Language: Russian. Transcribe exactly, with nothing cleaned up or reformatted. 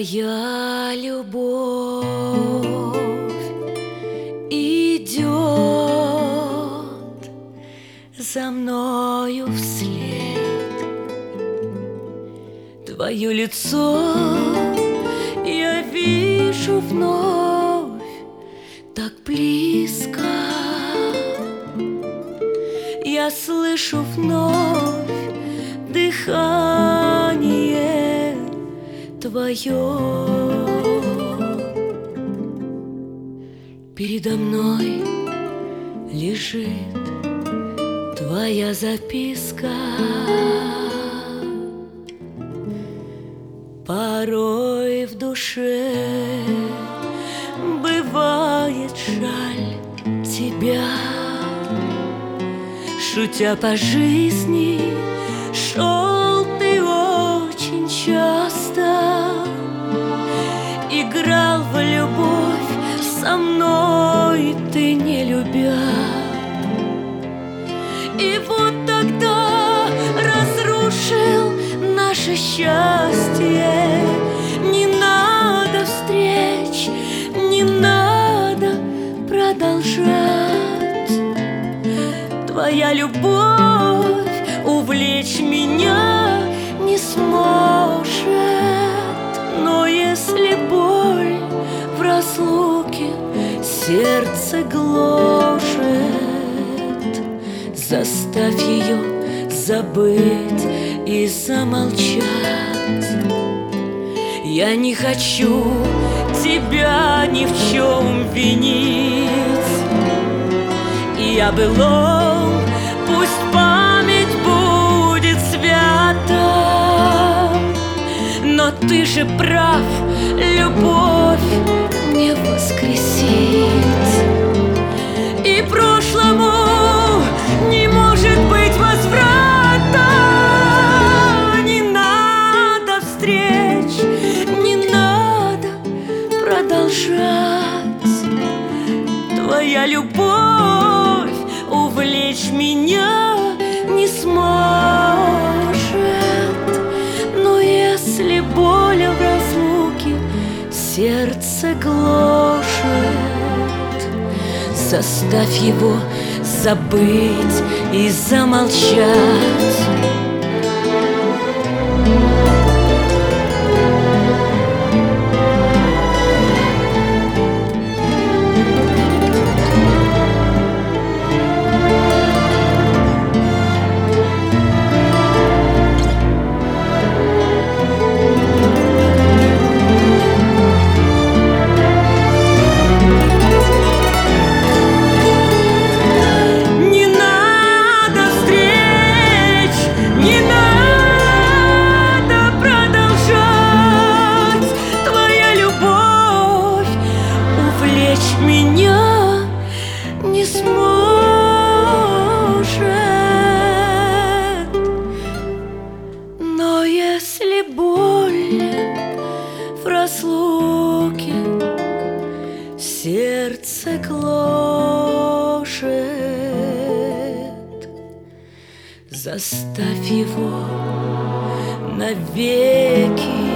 Твоя любовь идет за мною вслед. Твое лицо я вижу вновь так близко. Я слышу вновь дыхание Твое. Передо мной лежит Твоя записка. Порой в душе бывает жаль Тебя. Шутя по жизни, шел ты очень часто, играл в любовь со мной, ты не любя. И вот тогда разрушил наше счастье. Не надо встреч, не надо продолжать. Твоя любовь увлечь меня не сможет. Но если боль в разлуке сердце гложет, заставь ее забыть и замолчать. Я не хочу тебя ни в чем винить. И о былом пусть память будет свята. Но ты же прав, любовь не воскресить. И прошлому не может быть возврата. Не надо встреч, не надо продолжать. Твоя любовь увлечь меня не сможет. Но если боль в разлуке сердце гложет, заставь его забыть и замолчать. Меня не сможет. Но если боль в разлуке сердце гложет, заставь его навеки